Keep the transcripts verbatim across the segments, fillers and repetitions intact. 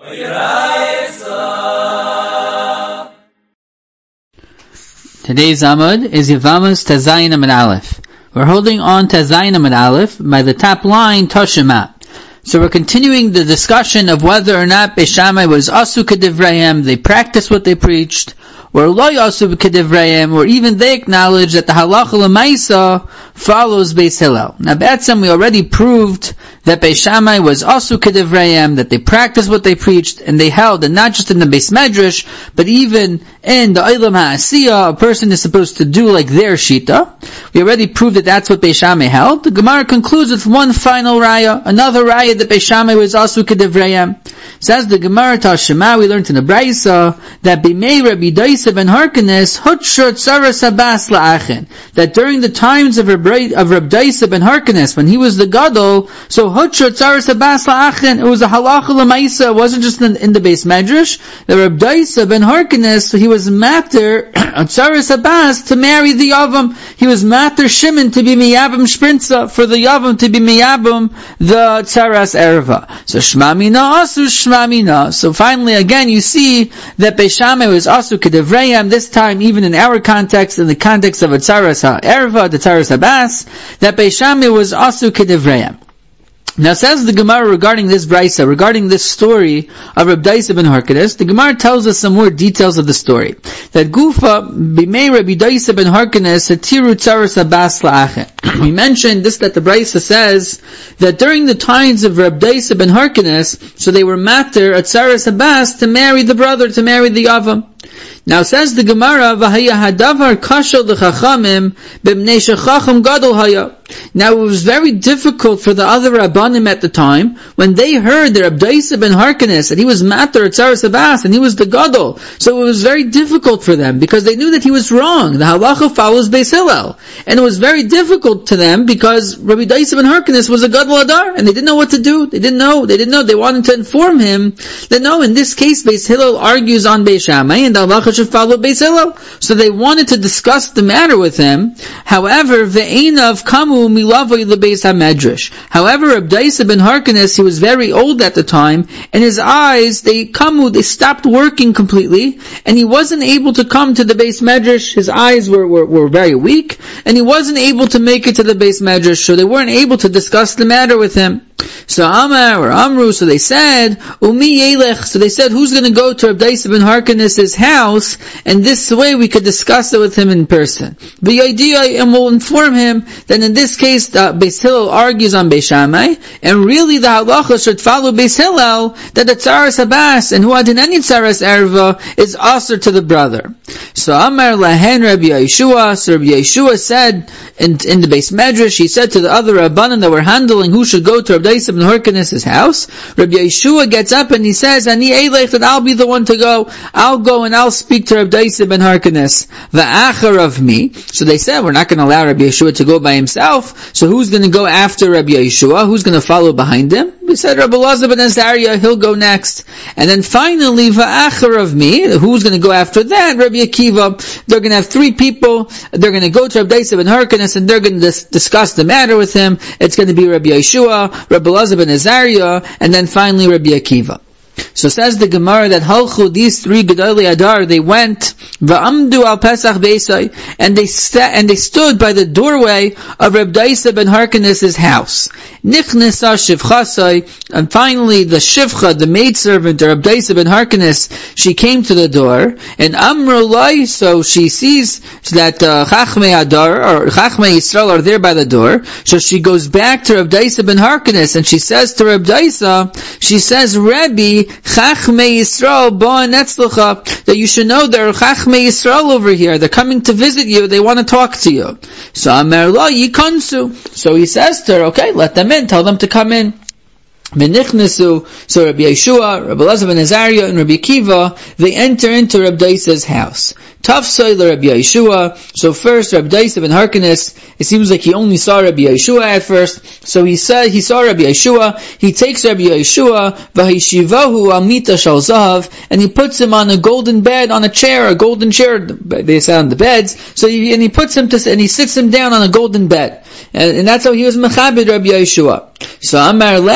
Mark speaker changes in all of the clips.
Speaker 1: Today's Amud is Yevamos Tezayin Amud Aleph. We're holding on Tezayin Amud Aleph by the top line Toshima. So we're continuing the discussion of whether or not Beis Shammai was Asu K'divrayim, they practiced what they preached, or Lo Asu K'divrayim, or even they acknowledge that the Halacha L'Maisa follows Beis Hillel. Now, B'etzem, we already proved that Beis Shammai was Asu K'divrayim, that they practiced what they preached, and they held, and not just in the Beis Medrash, but even in the Olam HaAsiyah, a person is supposed to do like their Shita. We already proved that that's what Beis Shammai held. The Gemara concludes with one final raya, another raya that Beis Shammai was Asu K'divrayim. Says the Gemara Tashema, we learned in the Braisa, that Bimei Rabbi Daisa ben Harkanes, Hutshur Tzaras Abbas La'achin, that during the times of Rabbi Daisa ben Harkanes, when he was the Gadol, so Hutshur Tzaras Abbas La'achin, it was a halacha l'maisa, it wasn't just in, in the Beis Medrash, that Rabbi Daisa ben Harkanes, he was matter, Tzaras Abbas, to marry the Yavam, he was matter Shimon to be Miyabim Shprinza, for the Yavam to be Miyabim, the Tzaras Erva. So Shmamina Asu Shmamina. So finally, again, you see that Beis Shammai was Asu K'divrayim, this time even in our context, in the context of a Tzaras HaErva, the Tzaras Abbas, that Beis Shammai was Asu K'divrayim. Now says the Gemara regarding this Braisa, regarding this story of Rabbi Daisa ben Harkanes, the Gemara tells us some more details of the story. That Gufa, Bimei Rabbi Daisa ben Harkanes, Hatiru Tzaras Abbas La'achin. We mentioned this, that the Braisa says that during the times of Rabbi Daisa ben Harkanes, so they were matter at Tzaras Abbas to marry the brother, to marry the Yavam. Now says the Gemara, V'haya hadavar kashal l'chachamim b'mnei shechacham gadol haya. Now it was very difficult for the other Rabbanim at the time, when they heard that Rabbi Daisa ben Harkanes, that he was matter at Tzaras Abbas, and he was the Gadol. So it was very difficult for them, because they knew that he was wrong. The halacha follows Beis Hillel. And it was very difficult to them, because Rabbi Daisa ben Harkanes was a Gadol Adar, and they didn't know what to do. They didn't know. They didn't know. They wanted to inform him that no, in this case, Beis Hillel argues on Beis Shammai, and the halacha should follow Beis Hillel. So they wanted to discuss the matter with him. However, ve'einav kamu milavoi lebeis hamedrash. However, Rabbi Daisa ben Harkanes, he was very old at the time, and his eyes, they kamu, they stopped working completely, and he wasn't able to come to the Beis Medrash. His eyes were, were, were very weak, and he wasn't able to make it to the Beis Medrash, so they weren't able to discuss the matter with him. So Amar or Amru, so they said, Umi Yelech, so they said, who's going to go to Rabbi Daisa ben Harkanes' house, and this way we could discuss it with him in person. The idea, and we'll inform him that in this case, uh, Beis Hillel argues on Beis Shammai, and really the halacha should follow Beis Hillel, that the Tzaras Abbas, and who had in any Tzaras Erva, is asur to the brother. So Amar Lahen Rabbi Yeshua, so Rabbi Yeshua said, in, in the Beis Medrash, he said to the other Rabbanan that were handling who should go to Rabbi Daisa ben Harkanes' house, Rabbi Yeshua gets up and he says, Ani Eilech, that I'll be the one to go, I'll go and I'll speak to Rabbi Daisa ben Harkanes, va'achar of me. So they said, we're not going to allow Rabbi Yeshua to go by himself, so who's going to go after Rabbi Yeshua? Who's going to follow behind him? We said Rabbi Elazar ben Azariah, he'll go next. And then finally, va'achar of me, who's going to go after that? Rabbi Akiva. They're going to have three people, they're going to go to Rabbi Daisa ben Harkanes, and they're going to dis- discuss the matter with him. It's going to be Rabbi Yeshua, Rabbi Elazar ben Azariah, and then finally Rabbi Akiva. So says the Gemara that Halchu, these three Gedolei Adar, they went va'amdu al Pesach Beisai, and they sta- and they stood by the doorway of Reb Daisa ben Harkanes' house. Nichnesa Shivchasai, and finally the Shivcha, the maidservant of Reb Daisa ben Harkanes, she came to the door, and Amru Lai, so she sees that uh, Chachmei Adar or Chachmei Yisrael are there by the door. So she goes back to Reb Daisa ben Harkanes, and she says to Reb Daisa, she says, Rebbe, Chachmei Yisrael Bo'an Etzlecha, that you should know there are Chachmei Yisrael over here. They're coming to visit you. They want to talk to you. So Amar Lo Yikansu. So he says to her, okay, let them in. Tell them to come in. Benichnesu, so Rabbi Yeshua, Rabbi Elazar ben Azariah, and Rabbi Akiva, they enter into Rabbi Daisa's house. Tafsoi Rabbi Yeshua, so first Rabbi Daisa ben Harkanes, it seems like he only saw Rabbi Yeshua at first, so he said, he saw Rabbi Yeshua, he takes Rabbi Yeshua, v'hishivahu al mita shal zahav, and he puts him on a golden bed, on a chair, a golden chair, they say on the beds, so he, and he puts him to, and he sits him down on a golden bed. And, and that's how he was mechabed Rabbi Yeshua. So Amar Lev,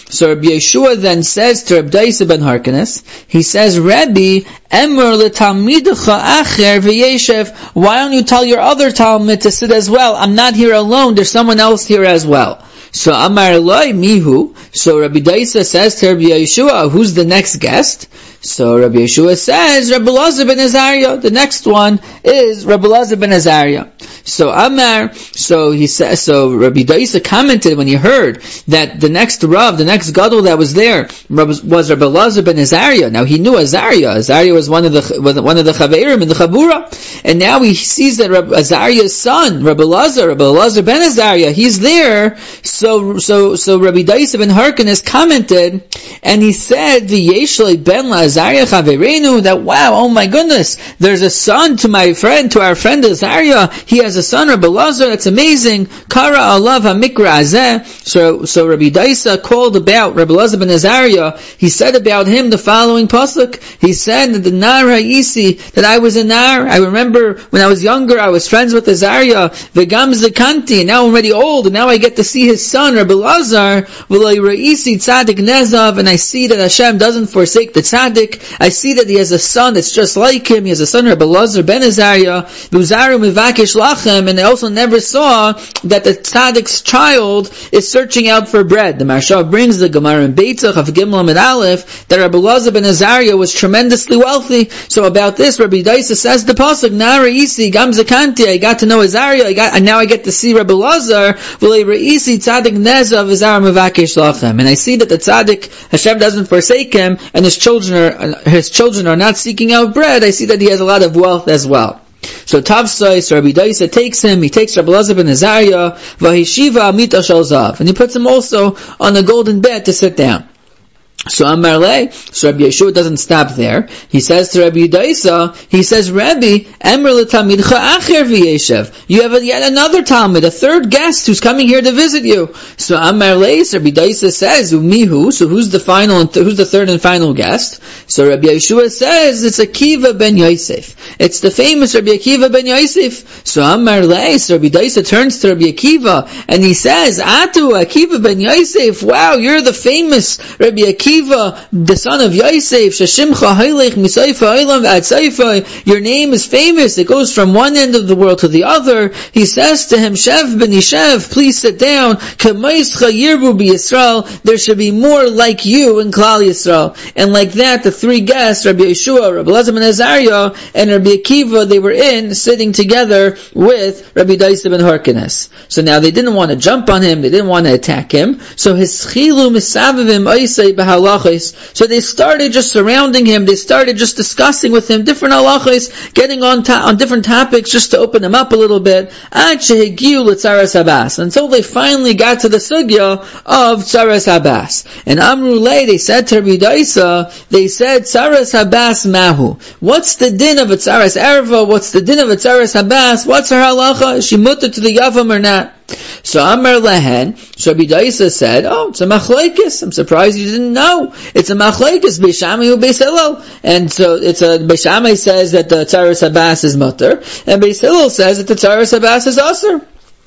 Speaker 1: So Rabbi Yeshua then says to Rabbi Daisa ben Harkanes, he says, Rabbi, Emer letalmidecha acher v'yeshev, why don't you tell your other Talmud to sit as well? I'm not here alone, there's someone else here as well. So Amar Eloi Mihu, so Rabbi Daisa says to Rabbi Yeshua, who's the next guest? So Rabbi Yeshua says, Rabbi Elazar ben Azariah. The next one is Rabbi Elazar ben Azariah. So Amar, so he says, so Rabbi Daisa commented when he heard that the next Rav, the next Gadol that was there was Rabbi Elazar ben Azariah. Now he knew Azariah. Azariah was one of the was one of the Chaverim in the Chabura, and now he sees that Rabbi Azariah's son, Rabbi Elazar, Rabbi Elazar ben Azariah, he's there. So so so Rabbi Daisa ben Harkanes commented, and he said, "V'yeshlei ben Azariah Chaverenu." That wow, oh my goodness, there's a son to my friend, to our friend Azariah. He has a son, Rabbi Elazar. That's amazing. Kara alav hamikra azeh. So so Rabbi Daisa called about Rabbi Elazar ben Azariah. He said about him the following pasuk. He said that the nar ha'isi, that I was a nar. I remember when I was younger, I was friends with Azariah. V'gam zekanti, and now I'm already old, and now I get to see his son, Rabbi Elazar. V'loi ra'isi tzadik nezav, and I see that Hashem doesn't forsake the tzaddik. I see that he has a son that's just like him. He has a son, Rabbi Elazar ben Azariah. V'uzaru mivakesh lachem, and I also never saw that the tzaddik's child is searching out for bread. The Maharsha brings the Gemara in Beitzach of Gimel Amid Aleph that Rabbi Elazar ben Azariah was tremendously wealthy. So about this, Rabbi Daisa says the pasuk, Na re'isi gam zakanti, I got to know Azariah, I got, and now I get to see Rabbi Elazar. V'lei re'isi tzadik nezav azar mevakesh lachem, and I see that the tzaddik, Hashem doesn't forsake him, and his children are his children are not seeking out bread. I see that he has a lot of wealth as well. So Tavsai, so Rabbi Daisa takes him, he takes Rabbi Elazar ben Azariah, v'hishiva amita shel zav, and he puts him also on a golden bed to sit down. So Amar Le, so Rabbi Yeshua doesn't stop there. He says to Rabbi Daisa, he says, Rabbi, Emer letalmidcha acher v'yeshev. You have a, yet another Talmud, a third guest who's coming here to visit you. So Amar Le, so Rabbi Daisa says, Umihu, so who's the final, and th- who's the third and final guest? So Rabbi Yeshua says, it's Akiva ben Yosef. It's the famous Rabbi Akiva ben Yosef. So Amar Le, so Rabbi Daisa turns to Rabbi Akiva, and he says, Atu Akiva ben Yosef, wow, you're the famous Rabbi Akiva, the son of Yosef, Shashimcha Hailech Misaifa Olam V'Atzaifa. Your name is famous. It goes from one end of the world to the other. He says to him, Shev ben Yishev, please sit down. K'maischa Yirbu b'Yisrael. There should be more like you in Klal Yisrael. And like that, the three guests, Rabbi Yeshua, Rabbi Elazar ben Azariah, and Rabbi Akiva, they were in, sitting together with Rabbi Daisa ben Harkanes. So now they didn't want to jump on him. They didn't want to attack him. So his chilu misavivim oisei b'halachos. So they started just surrounding him. They started just discussing with him different halachos, getting on to- on different topics just to open him up a little bit. Ad shehigiu l'tzaras habas, until they finally got to the sugya of tzaras habas. And Amru Le, they said to Rabbi Daisa, they said tzaras habas mahu. What's the din of a tzaras erva? What's the din of a tzaras habas? What's her halacha? Is she mutter to the yavam or not? So Amar Lehen, so Rabbi Daisa said, oh, it's a machlekes. I'm surprised you didn't know. It's a machlekes, Beis Shammai u Beis Hillel. And so it's a, Beis Shammai says that the tzaras habas is mutter, and Beis Hillel says that the tzaras habas is asur.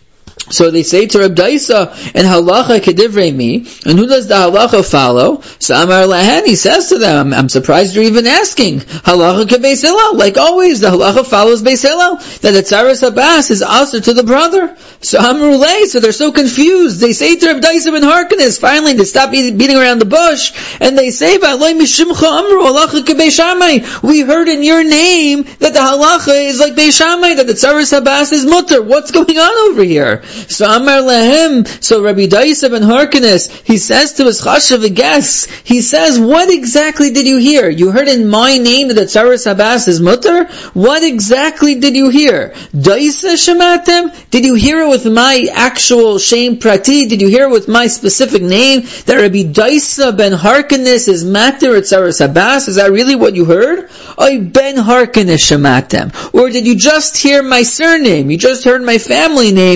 Speaker 1: So they say to Rabbi Daisa, and halacha kedivrei mi, and who does the halacha follow? So Amar Lahan, he says to them, I'm, I'm surprised you're even asking. Halacha ke Beis Hillel, like always, the halacha follows Beis Hillel, that the tzaras habas is asur to the brother. So Amru Le, so they're so confused. They say to Rabbi Daisa ben Harkanes, finally they stop beating around the bush, and they say, V'aloi mishimcha amru halacha ke Beis Shammai. We heard in your name that the halacha is like Beis Shammai, that the tzaras habas is mutter. What's going on over here? So Amar Lahem, so Rabbi Daisa ben Harkanes, he says to his chashav guests, he says, what exactly did you hear? You heard in my name that the tzaras habas is mutter? What exactly did you hear? Daisa shematem? Did you hear it with my actual shem prati? Did you hear it with my specific name? That Rabbi Daisa ben Harkanes is matter at tzaras habas? Is that really what you heard? Oy ben Harkanes shematem. Or did you just hear my surname? You just heard my family name? You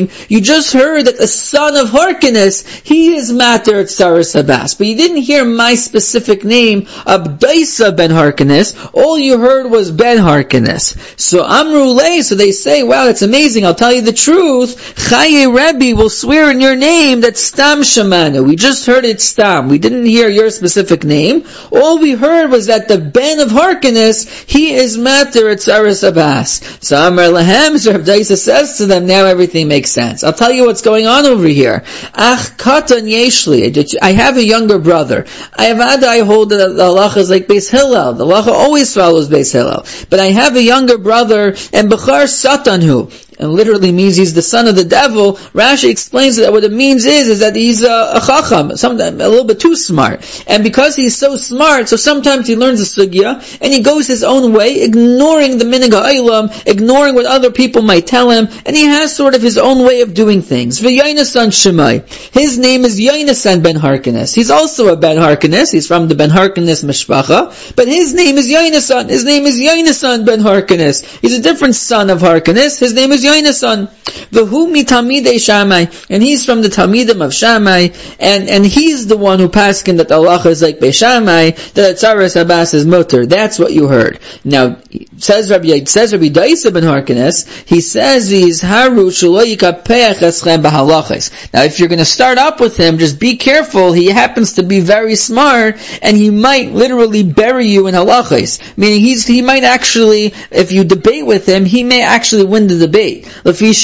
Speaker 1: just heard that the son of Harkinus, he is Mater Tzaras Abbas. But you didn't hear my specific name, Abdaisa ben Harkinus. All you heard was Ben Harkinus. So Amru Lei, so they say, wow, that's amazing. I'll tell you the truth. Chaye Rebbe will swear in your name that Stam Shamanu. We just heard it Stam. We didn't hear your specific name. All we heard was that the Ben of Harkinus, he is Mater Tzaras Abbas. So Amar Lahem, so Rav Daisa says to them, now everything makes sense. I'll tell you what's going on over here. Ach katan yeshli. I have a younger brother. I have had, I hold that the halacha is like Beis Hillel. The halacha always follows Beis Hillel. But I have a younger brother, and Bechar Satanhu. And literally means he's the son of the devil. Rashi explains that what it means is, is that he's a, a chacham, sometimes a little bit too smart. And because he's so smart, so sometimes he learns a sugya, and he goes his own way, ignoring the minhag ha'olam, ignoring what other people might tell him, and he has sort of his own way of doing things. V'Yonasan Shemai. His name is Yonasan ben Harkinus. He's also a ben Harkinus. He's from the ben Harkinus mishpacha, but his name is Yonasan. His name is Yonasan ben Harkinus. He's a different son of Harkinus. His name is Yonasan. V'hu mitamidei Shammai, and he's from the Talmidim of Shammai, and, and he's the one who paskin that Allah is like Beis Shammai, that Tzaras Abbas is mutter. That's what you heard. Now, says Rabbi, says Rabbi Daisa ben Harkinus, he says, V'yizharu shelo yikapeach eschem b'halachos. Now, if you're going to start up with him, just be careful. He happens to be very smart, and he might literally bury you in halachos. Meaning, he's, he might actually, if you debate with him, he may actually win the debate. He has three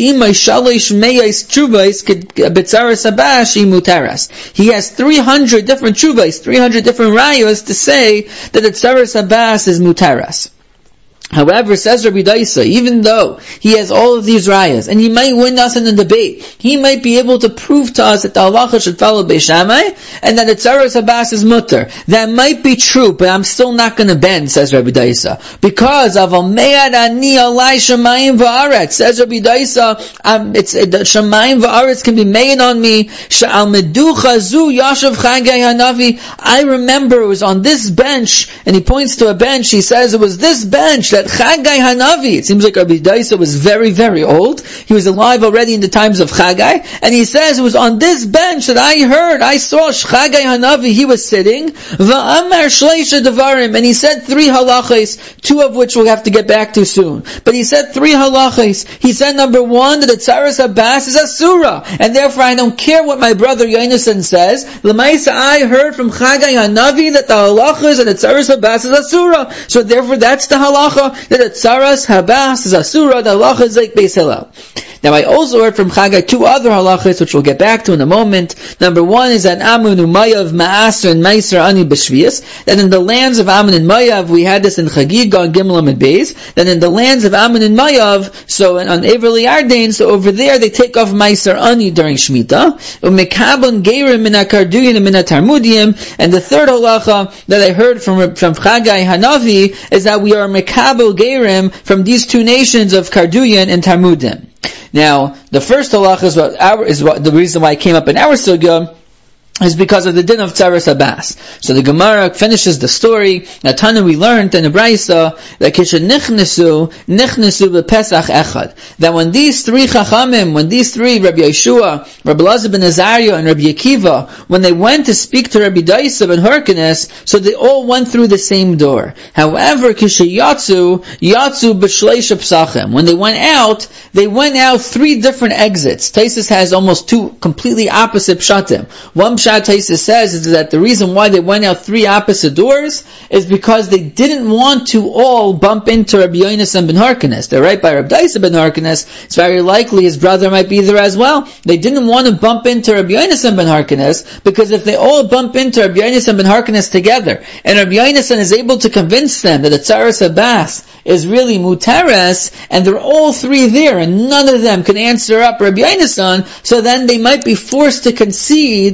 Speaker 1: hundred different chuvas, three hundred different rayos to say that the Tzaras Abbas is mutaras. However, says Rabbi Daisa, even though he has all of these rayas, and he might win us in the debate, he might be able to prove to us that the halacha should follow Beis Shammai, and that the Tzaras Abbas is mutter. That might be true, but I'm still not going to bend, says Rabbi Daisa. Because of Almead Ani Alai Shamayim Va'aretz, says Rabbi Daisa, um, it's, it, Shamayim Va'aretz can be made on me, Sha'al Meducha Zu Yashav Chagai Hanavi. I remember it was on this bench, and he points to a bench, he says it was this bench that Chagai Hanavi, it seems like Rabbi Daisa was very, very old. He was alive already in the times of Chagai, and he says it was on this bench that I heard, I saw Chagai Hanavi, he was sitting, Va'amar Shleisha Devarim, and he said three halachas, two of which we'll have to get back to soon. But he said three halachas. He said number one, that the Tzaras Abbas is Asura, and therefore I don't care what my brother Yonasan says. L'maisa, I heard from Chagai Hanavi that the halachas and the Tzaras Abbas is Asura. So therefore that's the halacha, that the Tzaras Abbas is Asura, the halacha is like Beis Hillel. Now I also heard from Chagai two other halachas, which we'll get back to in a moment. Number one is that Amun Umayav Ma'aser and Meiser Ani B'Shvius, that in the lands of Amun and Mayav, we had this in Chagig on Gimel and Beis, that in the lands of Amun and Mayav, so on Everly Ardain, so over there they take off Meiser Ani during Shemitah, Umekabon Geirim Min HaKarduyin and Min HaTarmudim, and the third halacha that I heard from, from Chagai Hanavi is that we are Mekabel Geirim from these two nations of Karduyin and Tarmudim. Now, the first halacha is what our, is what the reason why it came up in our sugya, is because of the din of Tzaras Abbas. So the Gemara finishes the story. Now, Tana, we learned in the Braisa that Kisha Nichnesu, Nichnesu B'Pesach Echad. That when these three Chachamim, when these three, Rabbi Yeshua, Rabbi Elazar ben Azariah, and Rabbi Akiva, when they went to speak to Rabbi Daisa ben Harkinus, so they all went through the same door. However, Kisha Yatsu, Yatsu B'Shleisha Psachim. When they went out, they went out three different exits. Taisus has almost two completely opposite pshatim. One pshat Taisus says is that the reason why they went out three opposite doors is because they didn't want to all bump into Rabbi Yonasan ben Harkinus. They're right by Rabbi Daisa ben Harkinus. It's very likely his brother might be there as well. They didn't want to bump into Rabbi Yonasan ben Harkinus, because if they all bump into Rabbi Yonasan ben Harkinus together, and Rabbi Yonasan is able to convince them that the Tzaras Abbas is really mutares, and they're all three there, and none of them can answer up Rabbi Yonasan, so then they might be forced to concede that the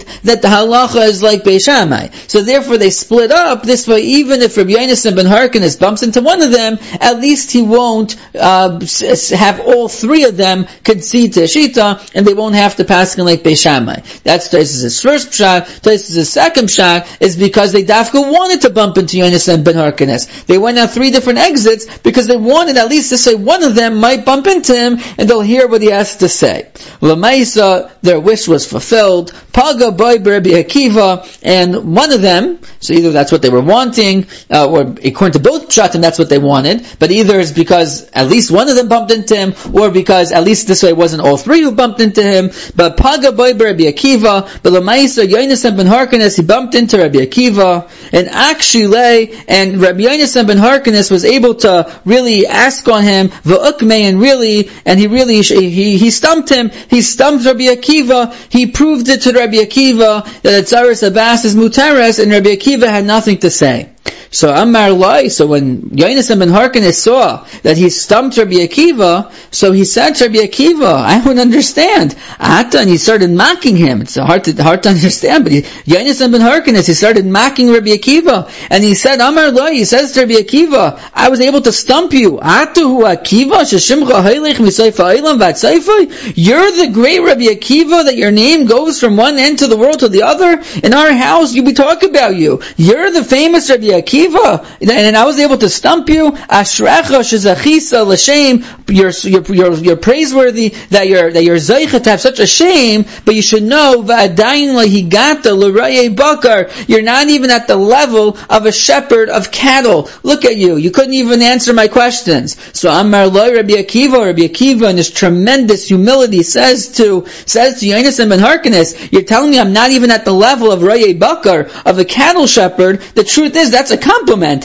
Speaker 1: the halacha is like Beis Shammai. So therefore they split up. This way, even if Rabbi Yonasan ben Harkanis bumps into one of them, at least he won't uh, have all three of them concede to Shita, and they won't have to pass in like Beis Shammai. That's Tosfos' first pshat. Tosfos' second pshat is because they dafka wanted to bump into Yonasan ben Harkanis. They went out three different exits because they wanted at least to say one of them might bump into him, and they'll hear what he has to say. Lamaisa, their wish was fulfilled. Paga boy Rabbi Akiva, and one of them, so either that's what they were wanting, uh, or according to both pshatim, that's what they wanted, but either it's because at least one of them bumped into him, or because at least this way it wasn't all three who bumped into him. But Paga boy Rabbi Akiva, but Lamaisa, Yonasan ben Harkanis, he bumped into Rabbi Akiva, and actually, and Rabbi Yonasan ben Harkanis was able to really ask on him, v'ukmei, and really, and he really, he, he stumped him, he stumped Rabbi Akiva, he proved it to Rabbi Akiva that Atzaras Abbas is Mutaras, and Rabbi Akiva had nothing to say. So Amar Lai, so when Yonasan ben Harkanis saw that he stumped Rabbi Akiva, so he said to Rabbi Akiva, I don't understand. Ata, and he started mocking him. It's hard to hard to understand, but he, Yonasan ben Harkanis, he started mocking Rabbi Akiva, and he said, Amar Lai, he says to Rabbi Akiva, I was able to stump you. Ata hu Akiva, sheshimcha heilich misayfa eilam vatzayfa. You're the great Rabbi Akiva that your name goes from one end to the world to the other. In our house, you we talk about you. You're the famous Rabbi Akiva. And I was able to stump you. Ashrecha shezachisa l'shem. You're you're you're you're praiseworthy that you're that you're zeicha to have such a shame. But you should know va'adayin lahigata l'rayei bakar. You're not even at the level of a shepherd of cattle. Look at you. You couldn't even answer my questions. So Amar lo Rabbi Akiva, Rabbi Akiva, in his tremendous humility, says to says to Yonasan ben Harkanis, you're telling me I'm not even at the level of rayei bakar, of a cattle shepherd. The truth is that's a compliment,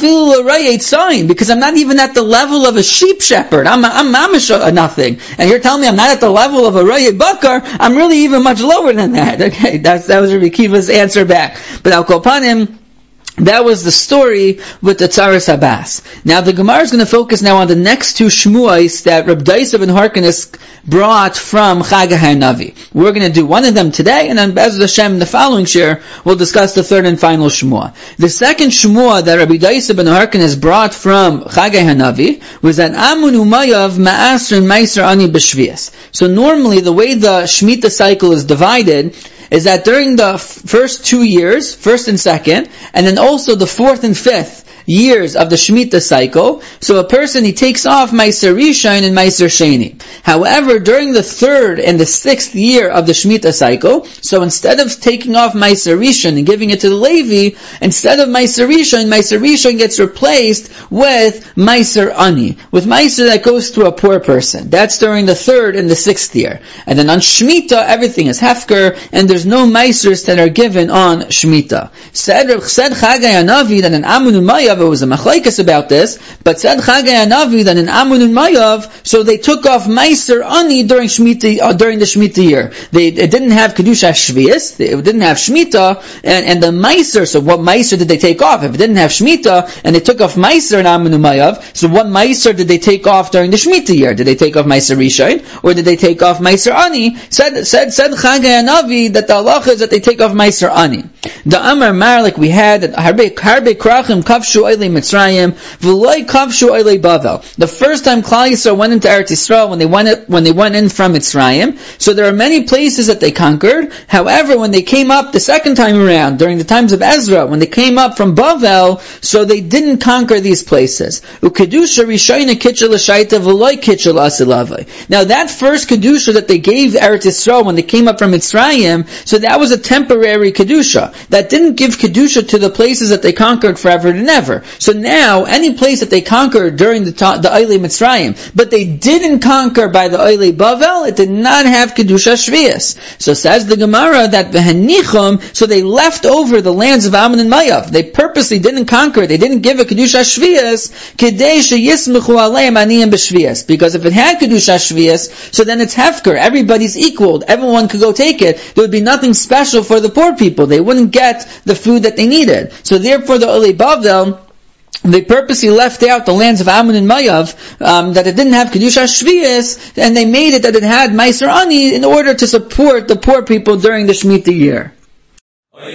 Speaker 1: because I'm not even at the level of a sheep shepherd. I'm I'm mamish a nothing, and you're telling me I'm not at the level of a rayei bakar. I'm really even much lower than that. Okay, that's that was Rabbi Akiva's answer back. But Al Kol Panim, that was the story with the Atzaras Abbas. Now the Gemara is going to focus now on the next two shmuos that Reb Daisa ben Harkanis brought from Chag HaNavi. We're going to do one of them today, and then Be'ez Hashem in the following share we'll discuss the third and final shmua. The second shmua that Rabbi Daisa ben Harkanis brought from Chag HaNavi was that Amun Umayav Ma'asr and Meiser Ani B'Shvias. So normally the way the Shemitah cycle is divided is that during the f- first two years, first and second, and then also the fourth and fifth years of the Shemitah cycle, so a person, he takes off Meiser Rishon and Meiser Sheni. However, during the third and the sixth year of the Shemitah cycle, so instead of taking off Meiser Rishon and giving it to the Levi, instead of Meiser Rishon, Meiser Rishon gets replaced with Meiser Ani, with Meiser that goes to a poor person. That's during the third and the sixth year. And then on Shemitah, everything is Hefker, and there's no Meisers that are given on Shemitah. Said, said Chag HaNavi that an Amun Umayav, it was a machlaikas about this, but said Chag HaNavi that in Amun and Mayav, so they took off Meiser Ani during Shemitah, uh, during the Shemitah year. They it didn't have Kedusha Shvius, it didn't have Shemitah, and, and the Meiser, so what Meiser did they take off? If it didn't have Shemitah, and they took off Meiser in Amun and Mayav, so what Meiser did they take off during the Shemitah year? Did they take off Meiser Rishon, or did they take off Meiser Ani? Said, said, said Chag HaNavi that the halacha is that they take off Meiser Ani. The Amar Mar, like we had, Harbe Krachim Kavshu Oilei Mitzrayim, V'loi Kavshu Oilei Bavel. The first time Klal Yisrael went into Eretz Yisrael, when they went when they went in from Mitzrayim, so there are many places that they conquered. However, when they came up the second time around, during the times of Ezra, when they came up from Bavel, so they didn't conquer these places. Ukedusha Rishayna Kitchel L'Shaita V'loi Kitchel Asilavai. Now that first Kedusha that they gave Eretz Yisrael when they came up from Mitzrayim, so that was a temporary Kedusha. That didn't give Kedusha to the places that they conquered forever and ever. So now, any place that they conquered during the ta- the Oilei Mitzrayim, but they didn't conquer by the Oilei Bavel, it did not have Kedusha Shvius. So says the Gemara that V'henichum, so they left over the lands of Ammon and Mayav. They purposely didn't conquer it. They didn't give a Kedusha Shvius, Kedei sheyismechu aleim aniyim b'Shvius. Because if it had Kedusha Shvius, so then it's Hefker. Everybody's equal. Everyone could go take it. There would be nothing special for the poor people. They wouldn't get the food that they needed. So therefore the Oilei Bavel, they purposely left out the lands of Ammon and Mayav, um, that it didn't have Kedusha Shvius, and they made it that it had Meiser Ani in order to support the poor people during the Shemitah year.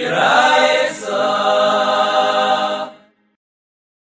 Speaker 2: Yirah